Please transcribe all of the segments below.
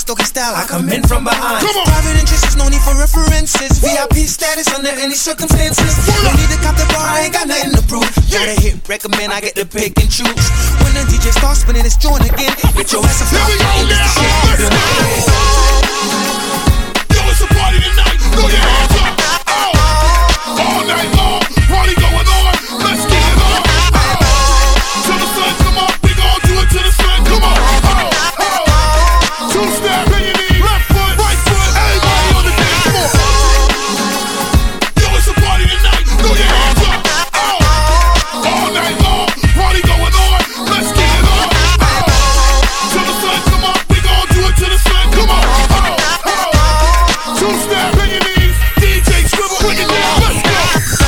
doggy style. I come in from behind. Private interests, no need for references. VIP status under any circumstances. No need to cop the bar, I ain't got nothing to prove. Gotta hit, recommend, I get to pick and choose. When the DJ starts spinning this joint again, get your ass up. Here we go now. Let's go. Yo, it's a party tonight. Throw your hands up. All night long, party going on. Let's get it on. Till the sun come up, we gon' do it till the sun come up. Two-step, bend your knee, left foot, right foot, everybody on the dance floor. Yo, it's a party tonight. Throw your hands up. All night long, party going on. Let's get it on. Till the sun come up, we gon' do it till the sun come up. Two-step, bend your knees, DJ Scribble, bring it down. Let's go.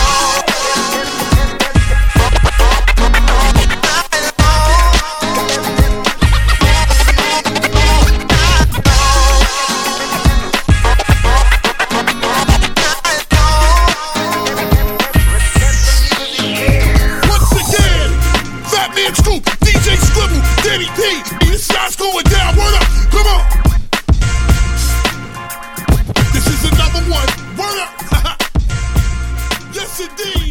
Once again, Fat Man Scoop, DJ Scribble, Danny P. The shots going down. Word up, come on. This is another one. Word up. Yes, indeed.